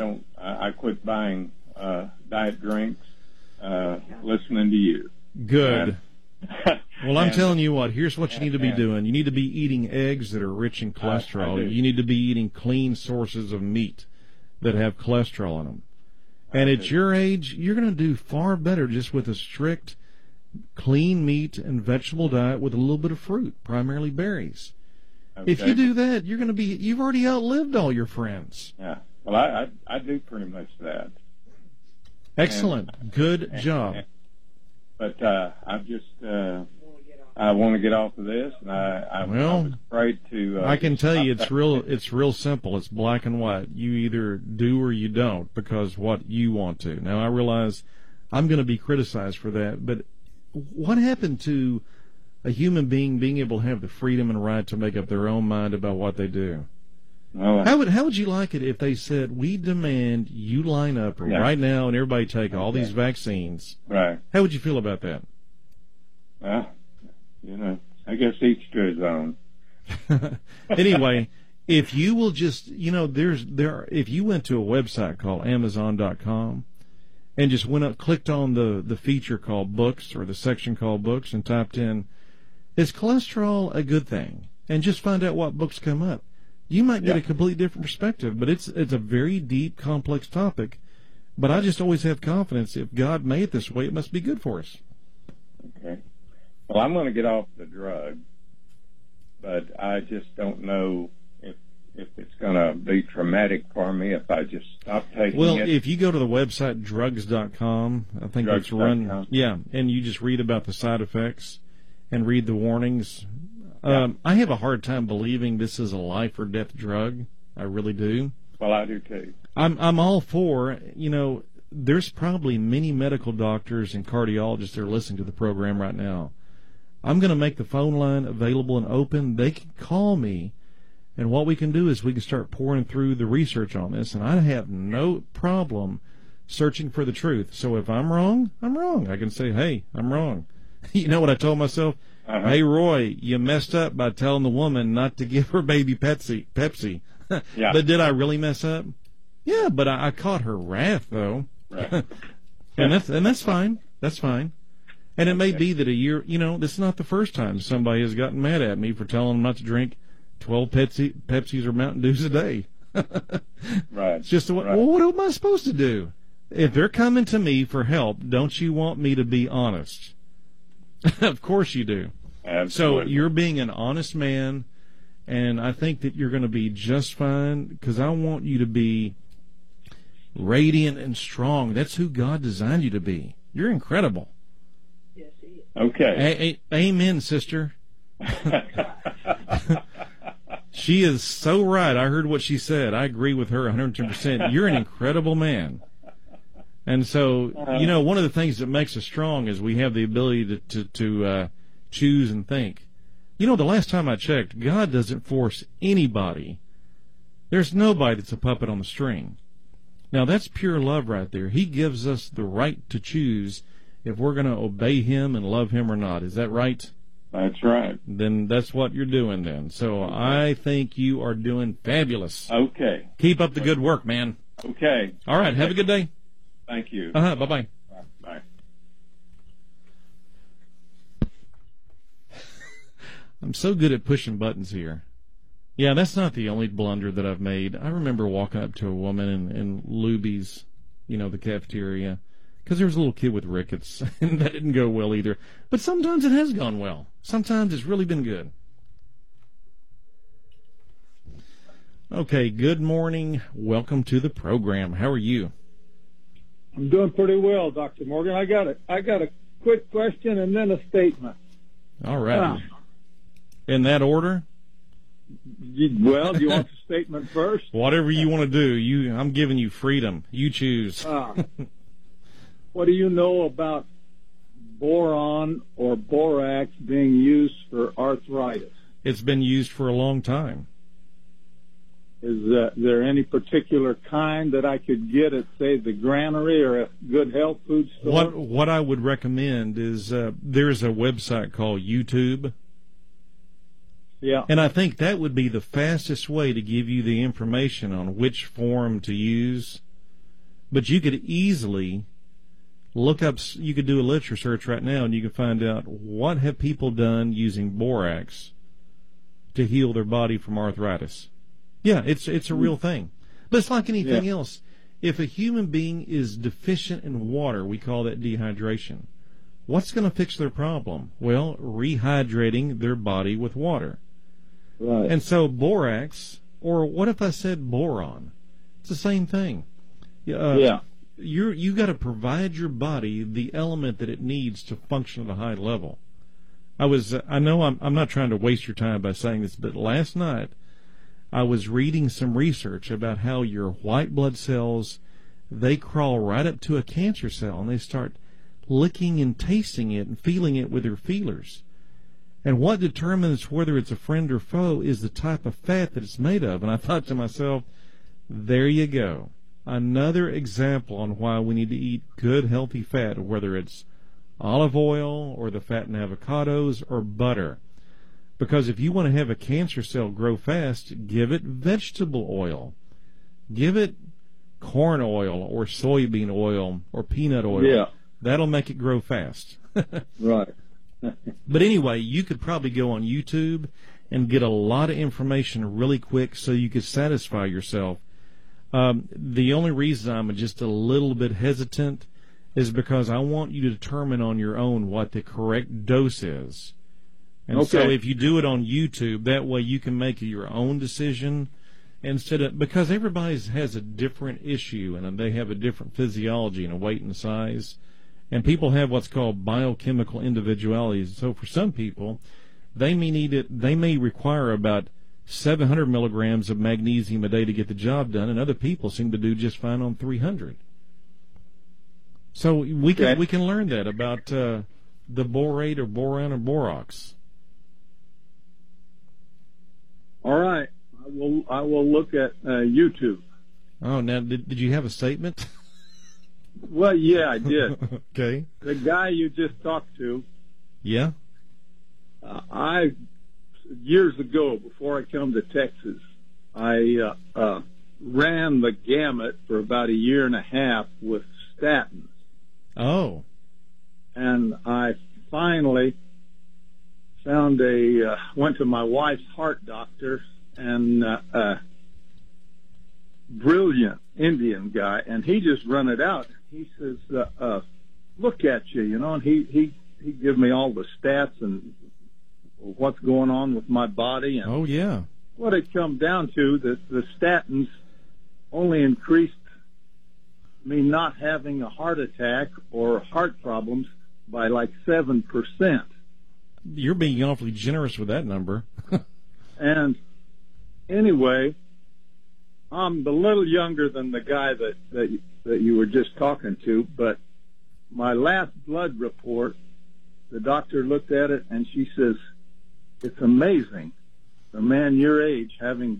quit buying diet drinks, listening to you. Good. Well, I'm telling you what, here's what you need to be and- doing. You need to be eating eggs that are rich in cholesterol. I do. You need to be eating clean sources of meat that have cholesterol in them. And at your age, you're going to do far better just with a strict, clean meat and vegetable diet with a little bit of fruit, primarily berries. Okay. If you do that, you've already outlived all your friends. Yeah. Well, I do pretty much that. Excellent. Good job. But I'm just I want to get off of this, and I was afraid to. I can tell you, stop it's real simple. It's black and white. You either do or you don't, because what you want to. Now, I realize I'm going to be criticized for that, but what happened to a human being being able to have the freedom and right to make up their own mind about what they do? Well, How would you like it if they said, we demand you line up right now and everybody take all these vaccines? right. How would you feel about that? Well, I guess each to his own. Anyway, if you will just, if you went to a website called Amazon.com and just went up, clicked on the feature called Books or the section called Books and typed in, is cholesterol a good thing? And just find out what books come up. You might get a completely different perspective, but it's a very deep, complex topic. But I just always have confidence if God made it this way, it must be good for us. Okay. Well, I'm going to get off the drug, but I just don't know if it's going to be traumatic for me if I just stop taking Well, it. if you go to the website drugs.com, I think it's run, and you just read about the side effects and read the warnings. I have a hard time believing this is a life or death drug. I really do. Well, I do too. I'm all for, there's probably many medical doctors and cardiologists that are listening to the program right now. I'm going to make the phone line available and open. They can call me, and what we can do is we can start pouring through the research on this, and I have no problem searching for the truth. So if I'm wrong, I'm wrong. I can say, hey, I'm wrong. You know what I told myself? Uh-huh. Hey, Roy, you messed up by telling the woman not to give her baby Pepsi. Yeah. But did I really mess up? Yeah, but I caught her wrath, though. Right. and that's fine. That's fine. And it may be that a year, this is not the first time somebody has gotten mad at me for telling them not to drink 12 Pepsis or Mountain Dews a day. Right. It's just, well, what am I supposed to do? If they're coming to me for help, don't you want me to be honest? Of course you do. Absolutely. So you're being an honest man, and I think that you're going to be just fine, because I want you to be radiant and strong. That's who God designed you to be. You're incredible. Yes, he is. Okay. Amen, sister. She is so right. I heard what she said. I agree with her 110%. You're an incredible man. And so, one of the things that makes us strong is we have the ability to choose and think. The last time I checked, God doesn't force anybody. There's nobody that's a puppet on the string. Now, that's pure love right there. He gives us the right to choose if we're going to obey Him and love Him or not. Is that right? That's right. Then that's what you're doing then. So I think you are doing fabulous. Okay. Keep up the good work, man. Okay. All right. Have a good day. Thank you. Bye-bye. Bye. I'm so good at pushing buttons here. Yeah, that's not the only blunder that I've made. I remember walking up to a woman in Luby's, the cafeteria, because there was a little kid with rickets, and that didn't go well either. But sometimes it has gone well. Sometimes it's really been good. Okay, good morning. Welcome to the program. How are you? I'm doing pretty well, Dr. Morgan. I got a quick question and then a statement. All right. In that order? Well, do you want the statement first? Whatever you want to do. I'm giving you freedom. You choose. What do you know about boron or borax being used for arthritis? It's been used for a long time. Is there any particular kind that I could get at, say, the Granary or a good health food store? What I would recommend is there's a website called YouTube. Yeah. And I think that would be the fastest way to give you the information on which form to use. But you could easily look up, you could do a literature search right now, and you can find out what have people done using borax to heal their body from arthritis. Yeah, it's a real thing. But it's like anything else. If a human being is deficient in water, we call that dehydration. What's going to fix their problem? Well, rehydrating their body with water. Right. And so borax, or what if I said boron? It's the same thing. You got to provide your body the element that it needs to function at a high level. I know I'm not trying to waste your time by saying this, but last night I was reading some research about how your white blood cells, they crawl right up to a cancer cell and they start licking and tasting it and feeling it with their feelers. And what determines whether it's a friend or foe is the type of fat that it's made of. And I thought to myself, there you go. Another example on why we need to eat good, healthy fat, whether it's olive oil or the fat in avocados or butter. Because if you want to have a cancer cell grow fast, give it vegetable oil. Give it corn oil or soybean oil or peanut oil. Yeah. That'll make it grow fast. Right. But anyway, you could probably go on YouTube and get a lot of information really quick so you could satisfy yourself. The only reason I'm just a little bit hesitant is because I want you to determine on your own what the correct dose is. And so if you do it on YouTube, that way you can make your own decision instead of, because everybody has a different issue and they have a different physiology and a weight and size. And people have what's called biochemical individualities. So for some people, they may require about 700 milligrams of magnesium a day to get the job done, and other people seem to do just fine on 300. So we can learn that about the borate or boron or borax. All right. I will look at YouTube. Oh, now did you have a statement? Well, yeah, I did. Okay. The guy you just talked to. Yeah. Years ago, before I come to Texas, I ran the gamut for about a year and a half with statins. Oh. And I finally went to my wife's heart doctor, and brilliant Indian guy, and he just run it out. He says, look at you, and he give me all the stats and what's going on with my body. And oh, yeah. What it come down to, that the statins only increased me not having a heart attack or heart problems by like 7%. You're being awfully generous with that number. And anyway, I'm a little younger than the guy that you were just talking to, but my last blood report, the doctor looked at it and she says, "It's amazing, a man your age having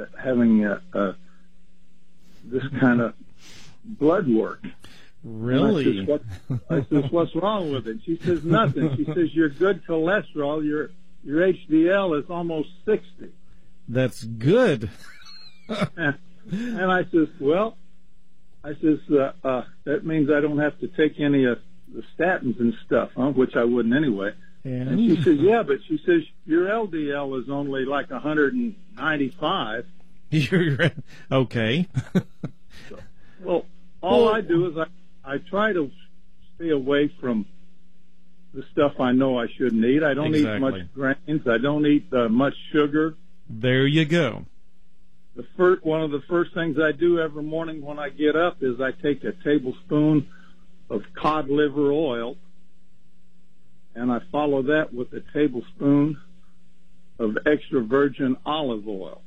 this kind of blood work." Really? I says, "What's wrong with it?" She says, "Nothing." She says, "Your good cholesterol, your HDL is almost 60. That's good. And I says, "Well," I says, "that means I don't have to take any of the statins and stuff, huh?" Which I wouldn't anyway. And she says, "Yeah, but," she says, "your LDL is only like 195. You're okay. Well, all I do is I try to stay away from the stuff I know I shouldn't eat. I don't eat much grains. I don't eat much sugar. There you go. One of the first things I do every morning when I get up is I take a tablespoon of cod liver oil, and I follow that with a tablespoon of extra virgin olive oil.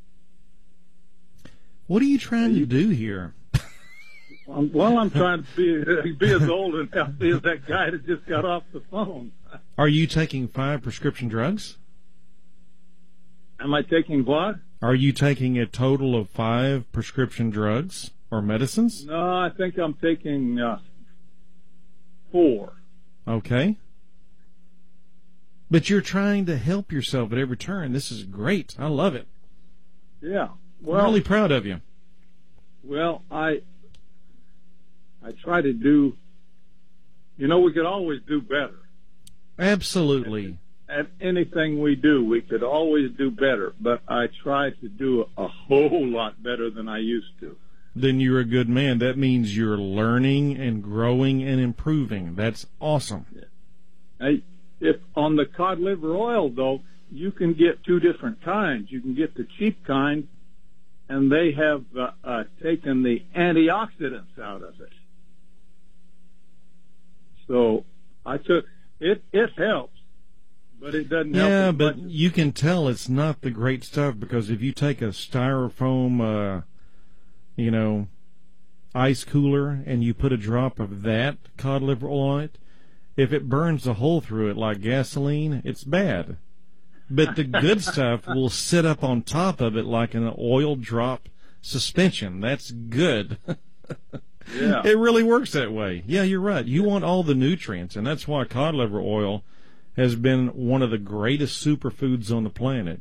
What are you trying to do here? Well, I'm trying to be as old and healthy as that guy that just got off the phone. Are you taking 5 prescription drugs? Am I taking what? Are you taking a total of 5 prescription drugs or medicines? No, I think I'm taking 4. Okay. But you're trying to help yourself at every turn. This is great. I love it. Yeah. Well, I'm really proud of you. Well, I try to do, we could always do better. Absolutely. At anything we do, we could always do better, but I try to do a whole lot better than I used to. Then you're a good man. That means you're learning and growing and improving. That's awesome. If on the cod liver oil, though, you can get 2 different kinds. You can get the cheap kind, and they have taken the antioxidants out of it. So I took it. It helps, but it doesn't help. Yeah, but you can tell it's not the great stuff, because if you take a styrofoam, ice cooler and you put a drop of that cod liver oil on it, if it burns a hole through it like gasoline, it's bad. But the good stuff will sit up on top of it like an oil drop suspension. That's good. Yeah. It really works that way. Yeah, you're right. You want all the nutrients, and that's why cod liver oil has been one of the greatest superfoods on the planet.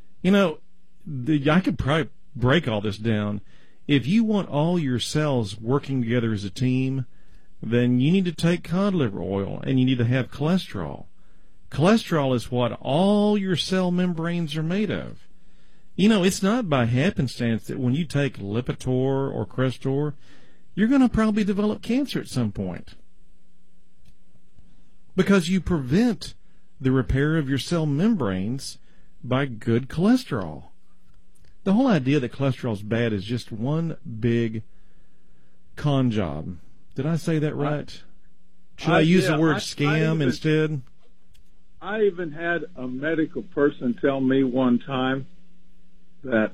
I could probably break all this down. If you want all your cells working together as a team, then you need to take cod liver oil, and you need to have cholesterol. Cholesterol is what all your cell membranes are made of. It's not by happenstance that when you take Lipitor or Crestor, you're going to probably develop cancer at some point, because you prevent the repair of your cell membranes by good cholesterol. The whole idea that cholesterol is bad is just one big con job. Did I say that right? Should I use the word scam instead? I even had a medical person tell me one time that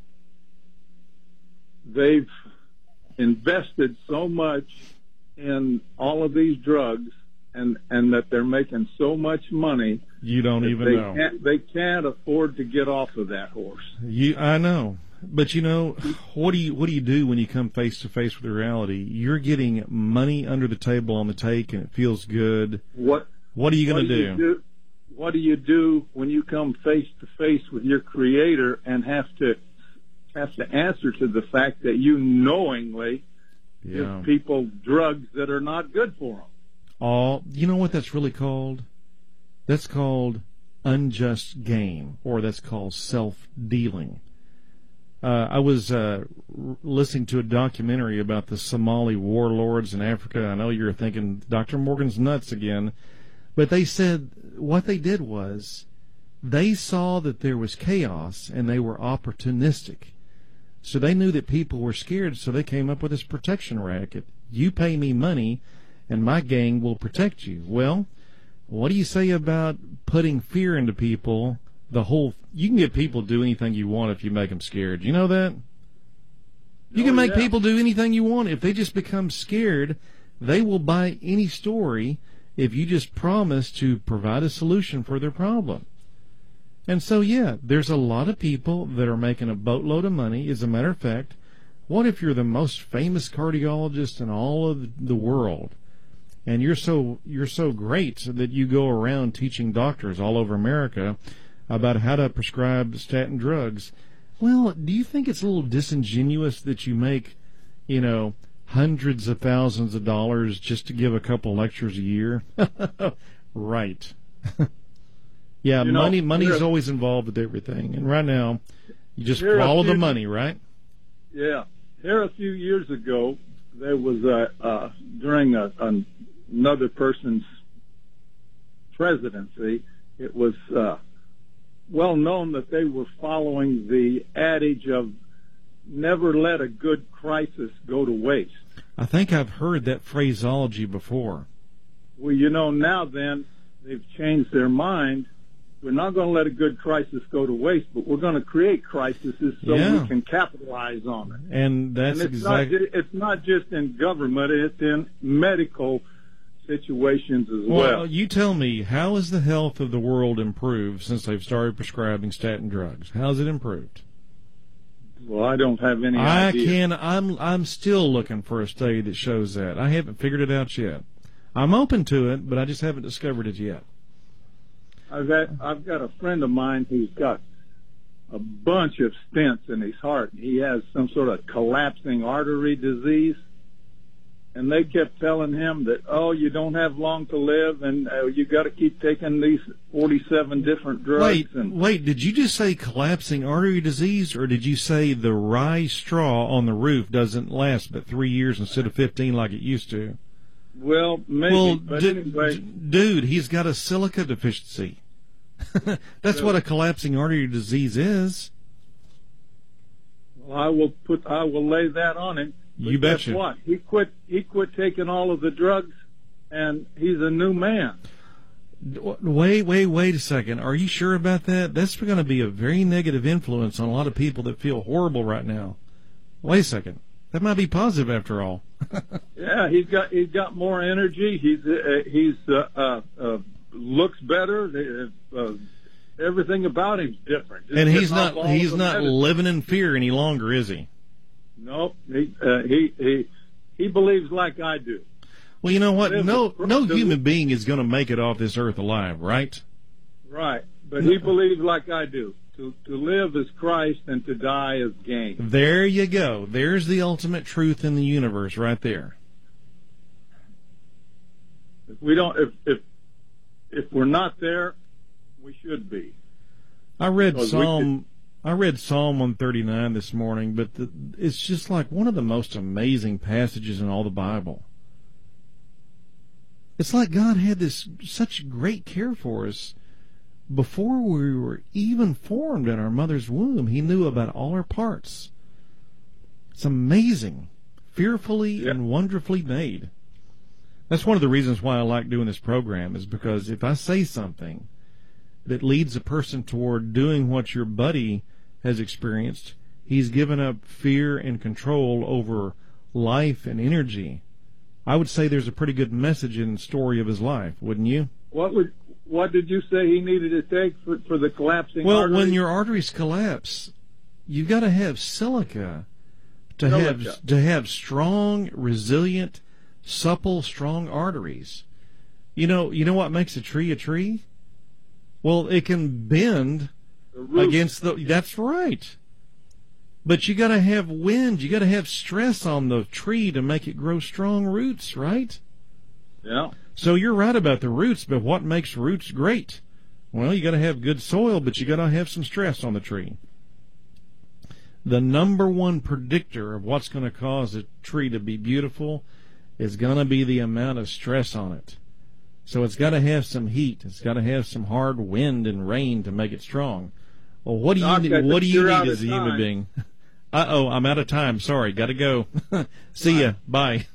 they've invested so much in all of these drugs and that they're making so much money. You don't even know. They can't afford to get off of that horse. I know. But what do you do when you come face to face with the reality? You're getting money under the table on the take, and it feels good. What are you going to do? What do you do when you come face to face with your Creator and have to answer to the fact that you knowingly give people drugs that are not good for them? You know what that's really called? That's called unjust gain, or that's called self-dealing. I was listening to a documentary about the Somali warlords in Africa. I know you're thinking Dr. Morgan's nuts again, but they said what they did was they saw that there was chaos and they were opportunistic. So they knew that people were scared, so they came up with this protection racket. You pay me money, and my gang will protect you. Well, what do you say about putting fear into people? You can get people to do anything you want if you make them scared. You know that? You can make people do anything you want. If they just become scared, they will buy any story if you just promise to provide a solution for their problem. And so, yeah, there's a lot of people that are making a boatload of money. As a matter of fact, what if you're the most famous cardiologist in all of the world, and you're so great that you go around teaching doctors all over America about how to prescribe statin drugs? Well, do you think it's a little disingenuous that you make, hundreds of thousands of dollars just to give a couple lectures a year? Right. Yeah, money's always involved with everything. And right now, you just follow the money, right? Yeah. Here a few years ago, there was during another person's presidency, it was well known that they were following the adage of never let a good crisis go to waste. I think I've heard that phraseology before. Well, now then, they've changed their mind. We're not going to let a good crisis go to waste, but we're going to create crises so we can capitalize on it. And it's not just in government, it's in medical situations as well. Well, you tell me, how has the health of the world improved since they've started prescribing statin drugs? How's it improved? Well, I don't have any idea. I'm still looking for a study that shows that. I haven't figured it out yet. I'm open to it, but I just haven't discovered it yet. I've got a friend of mine who's got a bunch of stents in his heart. He has some sort of collapsing artery disease, and they kept telling him that, you don't have long to live, and you got to keep taking these 47 different drugs. Wait, did you just say collapsing artery disease, or did you say the rye straw on the roof doesn't last but 3 years instead of 15 like it used to? Well, maybe, but anyway. Dude, he's got a silica deficiency. That's what a collapsing artery disease is. Well, I will lay that on him. But you betcha. Guess what? He quit taking all of the drugs, and he's a new man. Wait a second. Are you sure about that? That's going to be a very negative influence on a lot of people that feel horrible right now. Wait a second. That might be positive after all. Yeah, he's got more energy. He's looks better. Everything about him's different. And he's not living in fear any longer, is he? Nope. He believes like I do. Well, you know what? No human being is going to make it off this earth alive, right? Right. But he believes like I do. To live is Christ and to die is gain. There you go. There's the ultimate truth in the universe right there. If we don't, if we're not there, we should be. I read Psalm 139 this morning, but it's just like one of the most amazing passages in all the Bible. It's like God had such great care for us. Before we were even formed in our mother's womb, He knew about all our parts. It's amazing. Fearfully and wonderfully made. That's one of the reasons why I like doing this program, is because if I say something that leads a person toward doing what your buddy has experienced, he's given up fear and control over life and energy. I would say there's a pretty good message in the story of his life, wouldn't you? What did you say he needed to take for the collapsing artery? Well, when your arteries collapse, you've got to have silica to have strong, resilient, supple, strong arteries. You know what makes a tree? Well, it can bend against that's right. But you got to have wind, you got to have stress on the tree to make it grow strong roots, right? Yeah. So you're right about the roots, but what makes roots great? Well, you got to have good soil, but you got to have some stress on the tree. The number one predictor of what's going to cause a tree to be beautiful is going to be the amount of stress on it. So it's got to have some heat. It's got to have some hard wind and rain to make it strong. Well, what do you need as a human being? Uh-oh, I'm out of time. Sorry, got to go. See ya. Bye.